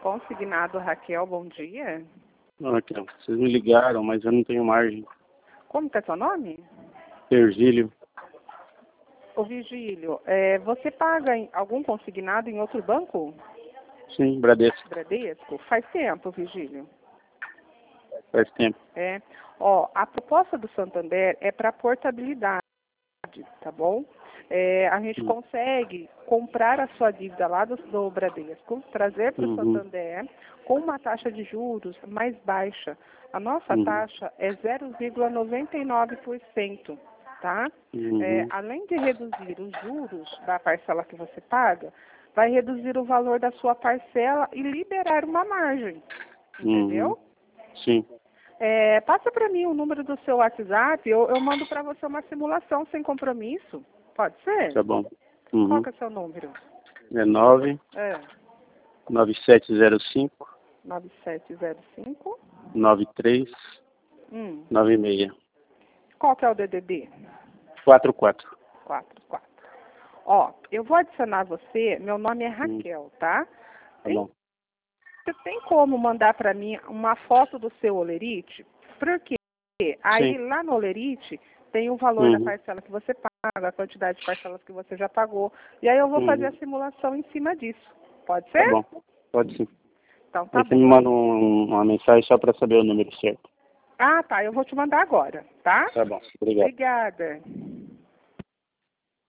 Consignado Raquel, bom dia. Raquel, vocês me ligaram, mas eu não tenho margem. Como que é seu nome? Virgílio. Ô Virgílio, você paga algum consignado em outro banco? Sim, Bradesco. Bradesco? Faz tempo, Virgílio. Faz tempo. A proposta do Santander é para portabilidade, tá bom? A gente consegue comprar a sua dívida lá do Bradesco, trazer para o Santander com uma taxa de juros mais baixa. A nossa taxa é 0,99%, tá? Além de reduzir os juros da parcela que você paga, vai reduzir o valor da sua parcela e liberar uma margem, entendeu? Sim. Passa para mim o número do seu WhatsApp, eu mando para você uma simulação sem compromisso. Pode ser? Tá bom. Qual que é o seu número? É 9705 9705 93 96 Qual que é o DDD? 44. 44. Eu vou adicionar você, meu nome é Raquel, tá? Tá bom. Você tem como mandar para mim uma foto do seu Olerite? Porque aí lá no Olerite tem o valor da parcela que você paga, a quantidade de parcelas que você já pagou. E aí eu vou fazer a simulação em cima disso. Pode ser? Tá bom, pode sim. Então tá Aí bom. você me manda uma mensagem só para saber o número certo. Ah, tá. Eu vou te mandar agora, tá? Tá bom, obrigado. Obrigada.